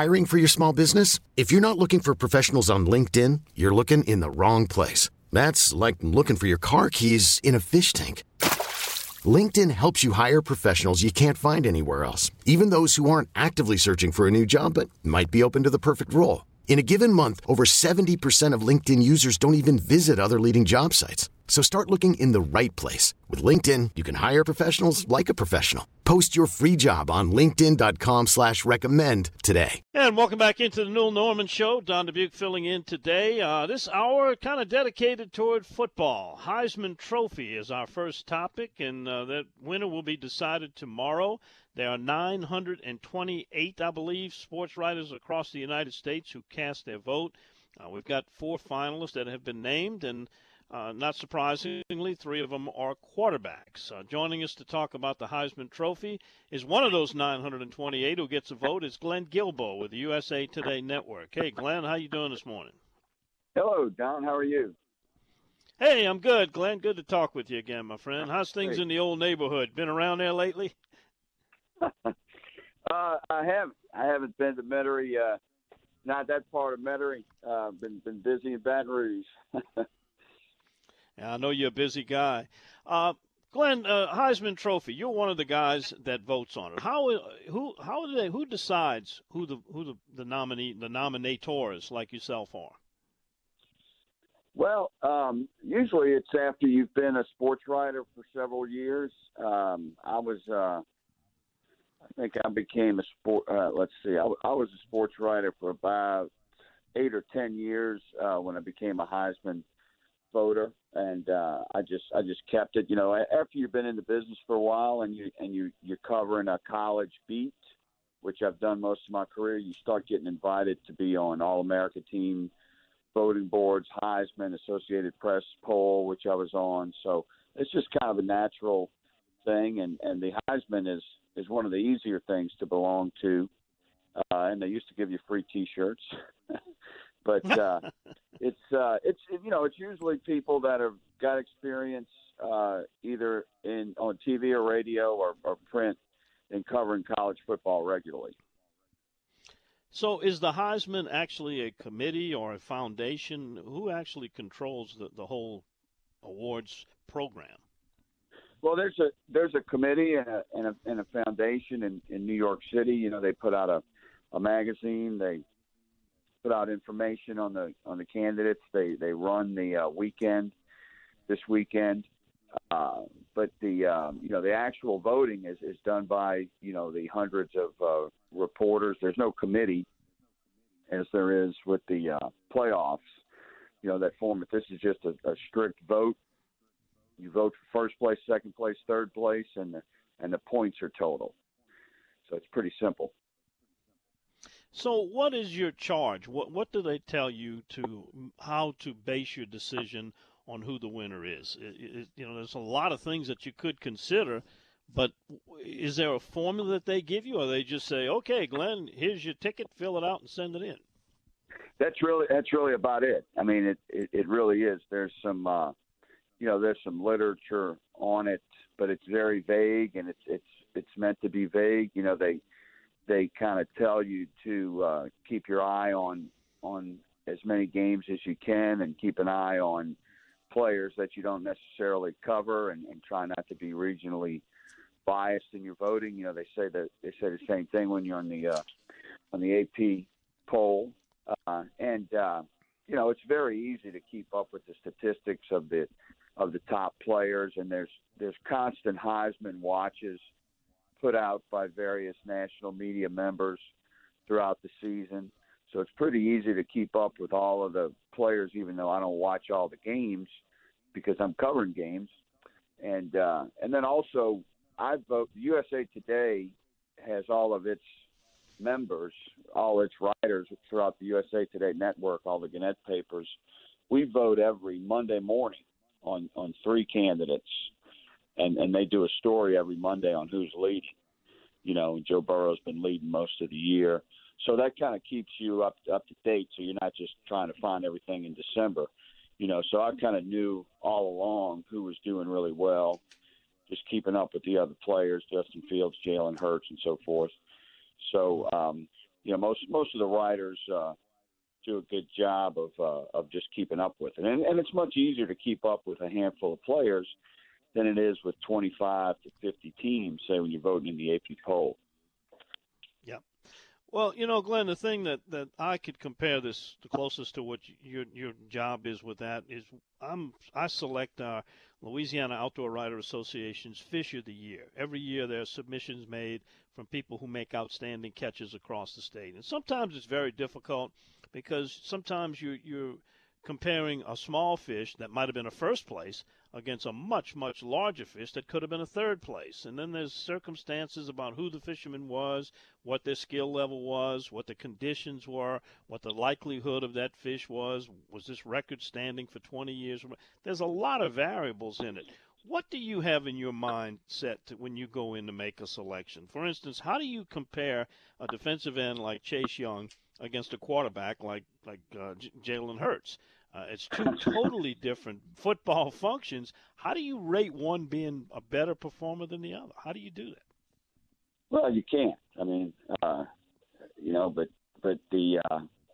Hiring for your small business? If you're not looking for professionals on LinkedIn, you're looking in the wrong place. That's like looking for your car keys in a fish tank. LinkedIn helps you hire professionals you can't find anywhere else, even those who aren't actively searching for a new job but might be open to the perfect role. In a given month, over 70% of LinkedIn users don't even visit other leading job sites. So start looking in the right place. With LinkedIn, you can hire professionals like a professional. Post your free job on linkedin.com/recommend today. And welcome back into the Newell Norman Show. Don Dubuque filling in today. This hour kind of dedicated toward football. Heisman Trophy is our first topic, and that winner will be decided tomorrow. There are 928, I believe, sports writers across the United States who cast their vote. We've got 4 finalists that have been named, and not surprisingly, 3 of them are quarterbacks. Joining us to talk about the Heisman Trophy is one of those 928 who gets a vote is Glenn Guilbeau with the USA Today Network. Hey, Glenn, how you doing this morning? Hello, Don. How are you? Hey, I'm good, Glenn. Good to talk with you again, my friend. How's things in the old neighborhood? Been around there lately? I haven't been to Metairie. Not that part of Metairie. Been busy in Baton Rouge. Yeah, I know you're a busy guy. Glenn, Heisman Trophy. You're one of the guys that votes on it. Who decides who the nominators like yourself are? Well, usually it's after you've been a sports writer for several years. I think I became a sport. I was a sports writer for about 8 or 10 years when I became a Heisman voter, and I just kept it. You know, after you've been in the business for a while and you're covering a college beat, which I've done most of my career, you start getting invited to be on All-America team voting boards, Heisman, Associated Press poll, which I was on. So it's just kind of a natural thing, and the Heisman is one of the easier things to belong to, and they used to give you free T-shirts, but it's usually people that have got experience either on TV or radio or print in covering college football regularly. So is the Heisman actually a committee or a foundation? Who actually controls the whole awards program? Well, there's a committee and a foundation in New York City. You know, they put out a magazine. They put out information on the candidates. They run the weekend this weekend. But the actual voting is done by the hundreds of reporters. There's no committee as there is with the playoffs. That format. This is just a strict vote. You vote for first place, second place, third place, and the points are total. So it's pretty simple. So what is your charge? What do they tell you how to base your decision on who the winner is? There's a lot of things that you could consider, but is there a formula that they give you, or they just say, "Okay, Glenn, here's your ticket, fill it out, and send it in"? That's really about it. I mean, it really is. There's some there's some literature on it, but it's very vague, and it's meant to be vague. They kind of tell you to keep your eye on as many games as you can, and keep an eye on players that you don't necessarily cover, and try not to be regionally biased in your voting. They say the same thing when you're on the AP poll, and it's very easy to keep up with the statistics of the top players, and there's constant Heisman watches put out by various national media members throughout the season. So it's pretty easy to keep up with all of the players, even though I don't watch all the games because I'm covering games. And then also I vote. USA Today has all of its members, all its writers throughout the USA Today network, all the Gannett papers. We vote every Monday morning on 3 candidates, and they do a story every Monday on who's leading. Joe Burrow's been leading most of the year, so that kind of keeps you up to date. So you're not just trying to find everything in December. So I kind of knew all along who was doing really well, just keeping up with the other players, Justin Fields, Jalen Hurts, and so forth. So most of the writers do a good job of just keeping up with it, and it's much easier to keep up with a handful of players than it is with 25 to 50 teams, say, when you're voting in the AP poll. Yeah. Well, Glenn, the thing that I could compare this the closest to what your job is with that is I select our Louisiana Outdoor Writer Association's Fish of the Year. Every year there are submissions made from people who make outstanding catches across the state. And sometimes it's very difficult because sometimes you're comparing a small fish that might have been a first place against a much, much larger fish that could have been a third place. And then there's circumstances about who the fisherman was, what their skill level was, what the conditions were, what the likelihood of that fish was this record standing for 20 years? There's a lot of variables in it. What do you have in your mind set when you go in to make a selection? For instance, how do you compare a defensive end like Chase Young against a quarterback like Jalen Hurts? It's two totally different football functions. How do you rate one being a better performer than the other? How do you do that? Well, you can't. I mean, but the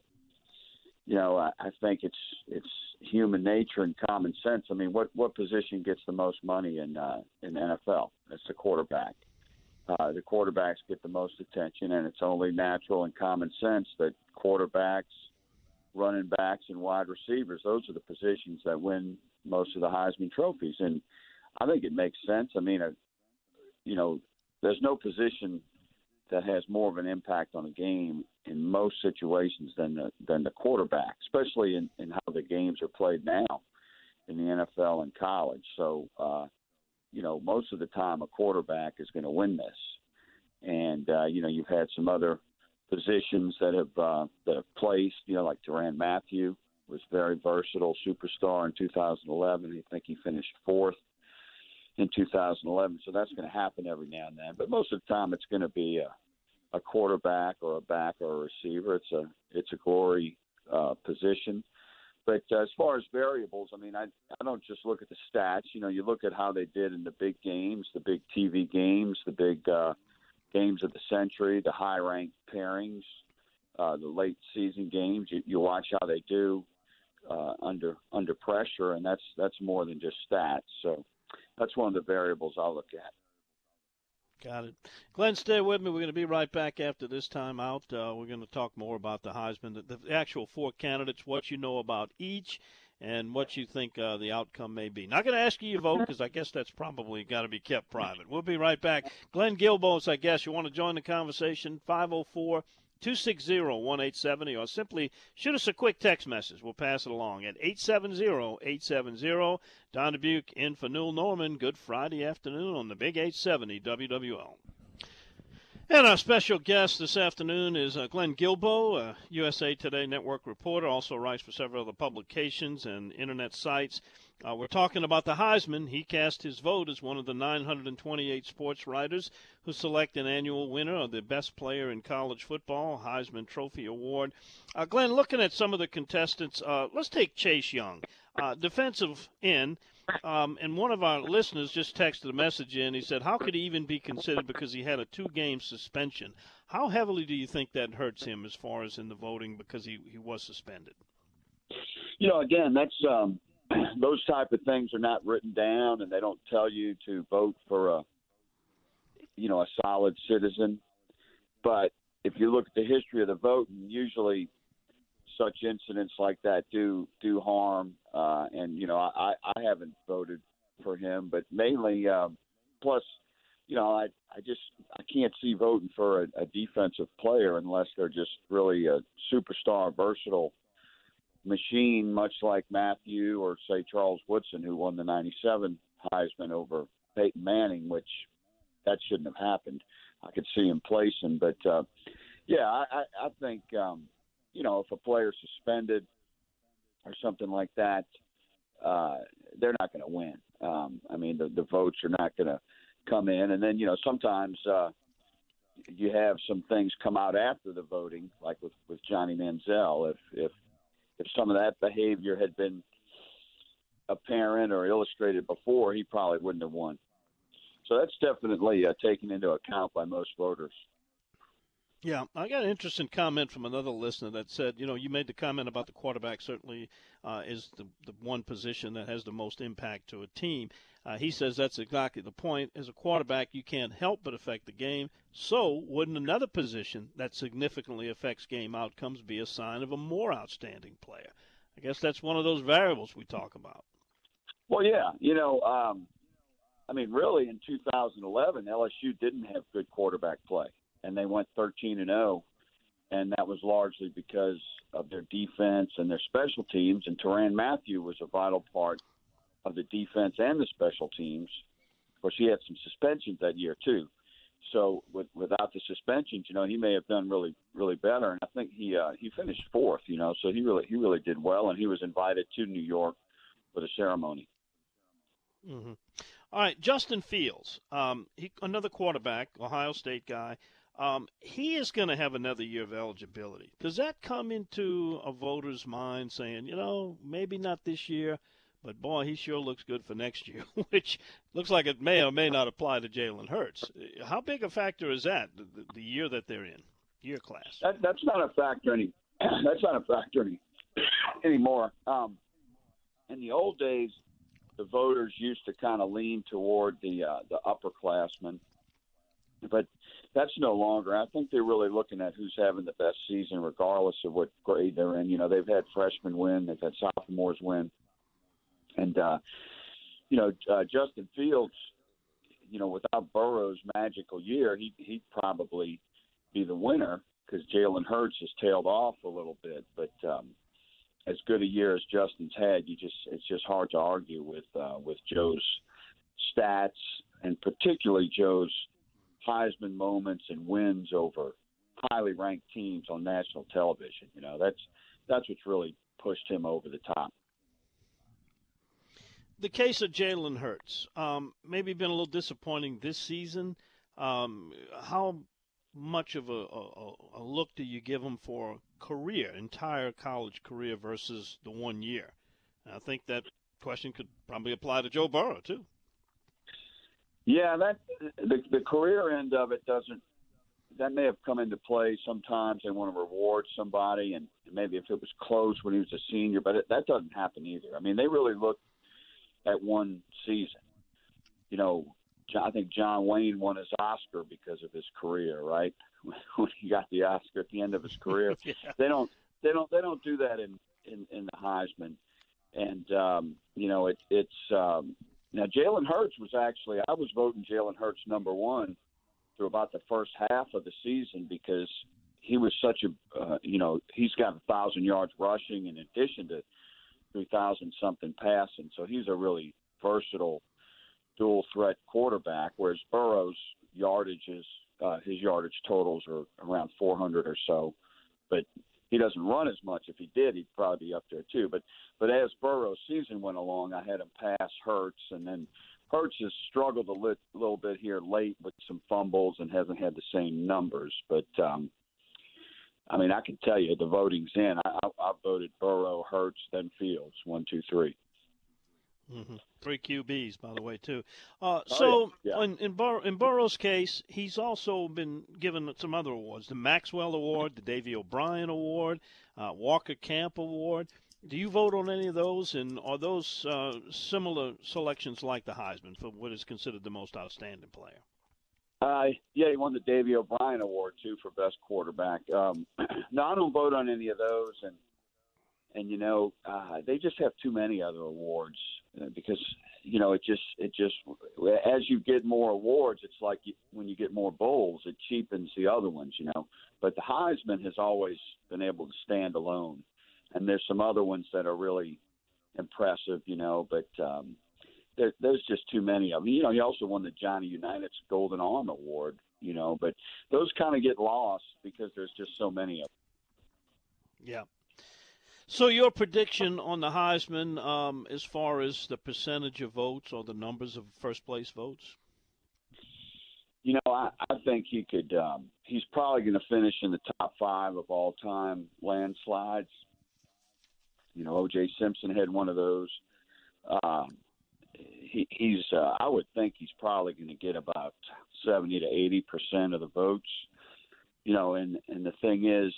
I think it's human nature and common sense. I mean, what position gets the most money in the NFL? It's the quarterback. The quarterbacks get the most attention, and it's only natural and common sense that quarterbacks, running backs, and wide receivers, those are the positions that win most of the Heisman trophies. And I think it makes sense. I mean, there's no position that has more of an impact on a game in most situations than the quarterback, especially in how the games are played now in the NFL and college. So, most of the time a quarterback is going to win this. And, you've had some other positions that have placed, like Duran Matthew was very versatile superstar in 2011. I think he finished fourth in 2011. So that's going to happen every now and then. But most of the time it's going to be a quarterback or a back or a receiver. It's a glory position. But as far as variables, I mean, I don't just look at the stats. You look at how they did in the big games, the big TV games, the big games of the century, the high-ranked pairings, the late season games. You watch how they do under pressure, and that's more than just stats. So that's one of the variables I'll look at. Got it. Glenn, stay with me. We're going to be right back after this time out. We're going to talk more about the Heisman, the actual four candidates, what you know about each, and what you think the outcome may be. Not going to ask you your vote because I guess that's probably got to be kept private. We'll be right back. Glenn Guilbeau's, I guess. You want to join the conversation, 504-260-1870, or simply shoot us a quick text message. We'll pass it along at 870-870. Don Dubuque in for Newell Norman. Good Friday afternoon on the Big 870 WWL. And our special guest this afternoon is Glenn Guilbeau, a USA Today Network reporter, also writes for several other publications and Internet sites. We're talking about the Heisman. He cast his vote as one of the 928 sports writers who select an annual winner of the best player in college football, Heisman Trophy Award. Glenn, looking at some of the contestants, let's take Chase Young, defensive end. And one of our listeners just texted a message in. He said, how could he even be considered because he had a 2-game suspension? How heavily do you think that hurts him as far as in the voting because he was suspended? Again, that's those type of things are not written down, and they don't tell you to vote for a solid citizen. But if you look at the history of the vote, usually such incidents like that do harm. And I haven't voted for him, but mainly plus, I can't see voting for a defensive player unless they're just really a superstar, versatile machine, much like Matthew or say Charles Woodson, who won the '97 Heisman over Peyton Manning, which that shouldn't have happened. I could see him placing, but I think if a player's suspended or something like that, they're not going to win. The votes are not going to come in, and then sometimes you have some things come out after the voting, like with Johnny Manziel. If some of that behavior had been apparent or illustrated before, he probably wouldn't have won. So that's definitely taken into account by most voters. Yeah, I got an interesting comment from another listener that said, you made the comment about the quarterback certainly is the one position that has the most impact to a team. He says that's exactly the point. As a quarterback, you can't help but affect the game. So, wouldn't another position that significantly affects game outcomes be a sign of a more outstanding player? I guess that's one of those variables we talk about. Well, yeah, I mean, really, in 2011, LSU didn't have good quarterback play, and they went 13-0, and that was largely because of their defense and their special teams. And Tyrann Mathieu was a vital part of the defense and the special teams. Of course, he had some suspensions that year too. So without the suspensions, he may have done really, really better. And I think he finished fourth. So he really did well, and he was invited to New York for the ceremony. Mm-hmm. All right, Justin Fields, another quarterback, Ohio State guy. He is going to have another year of eligibility. Does that come into a voter's mind saying, maybe not this year, but boy, he sure looks good for next year, which looks like it may or may not apply to Jalen Hurts. How big a factor is that, the year that they're in, year class? That's not a factor anymore. In the old days, the voters used to kind of lean toward the upperclassmen, but that's no longer. I think they're really looking at who's having the best season, regardless of what grade they're in. They've had freshmen win, they've had sophomores win, and Justin Fields, without Burrow's magical year, he'd probably be the winner because Jalen Hurts has tailed off a little bit, but. As good a year as Justin's had, it's just hard to argue with Joe's stats, and particularly Joe's Heisman moments and wins over highly ranked teams on national television. That's what's really pushed him over the top. The case of Jalen Hurts, maybe been a little disappointing this season. How much of a look do you give him for entire college career versus the 1 year? And I think that question could probably apply to Joe Burrow too. Yeah, the career end of it doesn't. That may have come into play sometimes. They want to reward somebody, and maybe if it was close when he was a senior, but that doesn't happen either. I mean, they really look at one season. I think John Wayne won his Oscar because of his career, right? When he got the Oscar at the end of his career, yeah. They don't do that in the Heisman, and now Jalen Hurts was actually, I was voting Jalen Hurts number one through about the first half of the season because he was such a he's got 1,000 yards rushing in addition to 3,000 something passing, so he's a really versatile dual threat quarterback, whereas Burrow's his yardage totals are around 400 or so, but he doesn't run as much. If he did, he'd probably be up there too. But as Burrow's season went along, I had him pass Hurts, and then Hurts has struggled a little bit here late with some fumbles and hasn't had the same numbers. But I mean, I can tell you the voting's in. I voted Burrow, Hurts, then Fields, 1, 2, 3. Mm-hmm. 3 QBs, by the way, too. Yeah. In Burrow's case, he's also been given some other awards: the Maxwell Award, the Davey O'Brien Award, Walker Camp Award. Do you vote on any of those, and are those similar selections like the Heisman for what is considered the most outstanding player? Yeah, he won the Davey O'Brien Award too for best quarterback. No, I don't vote on any of those, and they just have too many other awards because it just as you get more awards, it's like when you get more bowls, it cheapens the other ones, But the Heisman has always been able to stand alone, and there's some other ones that are really impressive, But there's just too many of them. He also won the Johnny Unitas Golden Arm Award, But those kind of get lost because there's just so many of them. Yeah. So your prediction on the Heisman as far as the percentage of votes or the numbers of first-place votes? I think he could he's probably going to finish in the top 5 of all-time landslides. O.J. Simpson had one of those. He's I would think he's probably going to get about 70 to 80% of the votes. and the thing is,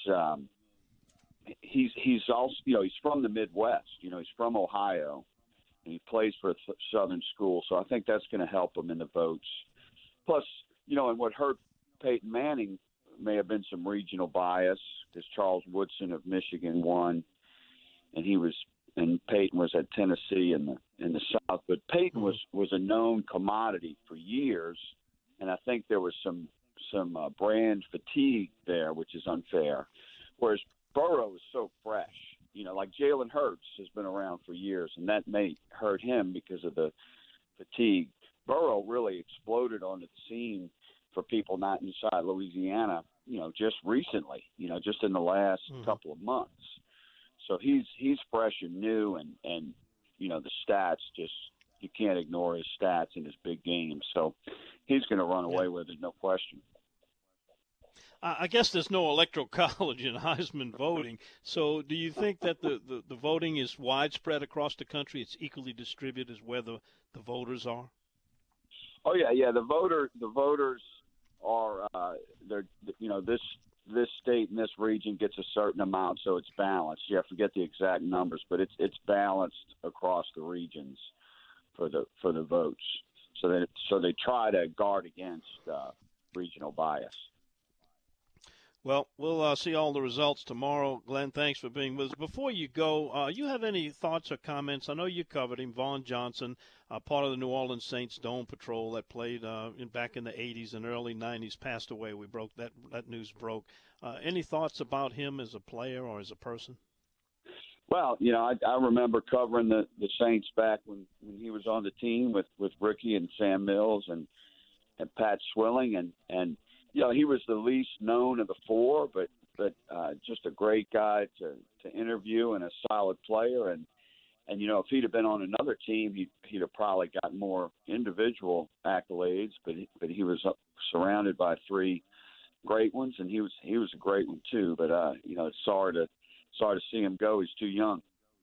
he's also, he's from the Midwest. He's from Ohio, and he plays for a Southern school. So I think that's going to help him in the votes. Plus, and what hurt Peyton Manning may have been some regional bias, because Charles Woodson of Michigan won, and Peyton was at Tennessee in the South. But Peyton was a known commodity for years, and I think there was some brand fatigue there, which is unfair. Whereas Burrow is so fresh, like Jalen Hurts has been around for years, and that may hurt him because of the fatigue. Burrow really exploded on the scene for people not inside Louisiana, just recently, just in the last couple of months. So he's fresh and new, and the stats, just you can't ignore his stats in his big games. So he's going to run away with it, no question. I guess there's no electoral college in Heisman voting. So do you think that the voting is widespread across the country? It's equally distributed as where the voters are? Oh, yeah. The voters are this state and this region gets a certain amount, so it's balanced. You have to get the exact numbers, but it's balanced across the regions for the votes. So they try to guard against regional bias. Well, we'll see all the results tomorrow. Glenn, thanks for being with us. Before you go, you have any thoughts or comments? I know you covered him, Vaughn Johnson, part of the New Orleans Saints Dome Patrol that played back in the 80s and early 90s, passed away. That news broke. Any thoughts about him as a player or as a person? Well, I remember covering the Saints back when he was on the team with Ricky and Sam Mills and Pat Swilling, and he was the least known of the four, but just a great guy to interview and a solid player. And if he'd have been on another team, he'd have probably got more individual accolades. But he was surrounded by three great ones, and he was a great one too. But sorry to see him go. He's too young.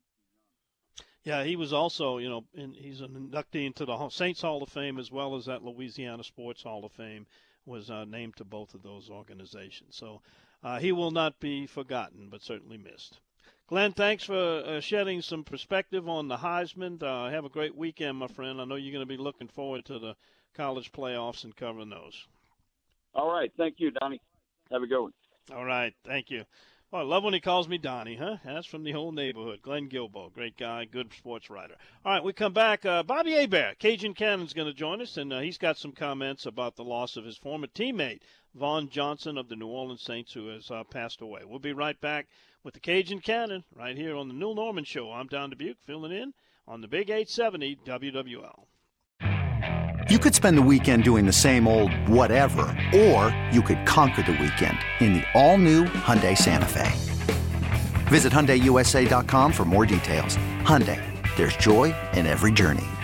Yeah, he was also, he's an inductee into the Saints Hall of Fame as well as that Louisiana Sports Hall of Fame. Was named to both of those organizations. So he will not be forgotten, but certainly missed. Glenn, thanks for shedding some perspective on the Heisman. Have a great weekend, my friend. I know you're going to be looking forward to the college playoffs and covering those. All right. Thank you, Donnie. Have a good one. All right. Thank you. Well, I love when he calls me Donnie, huh? That's from the whole neighborhood. Glenn Guilbeau, great guy, good sports writer. All right, we come back. Bobby Hebert, Cajun Cannon's going to join us, and he's got some comments about the loss of his former teammate, Vaughn Johnson of the New Orleans Saints, who has passed away. We'll be right back with the Cajun Cannon right here on the Neil Norman Show. I'm Don Dubuque, filling in on the Big 870 WWL. You could spend the weekend doing the same old whatever, or you could conquer the weekend in the all-new Hyundai Santa Fe. Visit HyundaiUSA.com for more details. Hyundai, there's joy in every journey.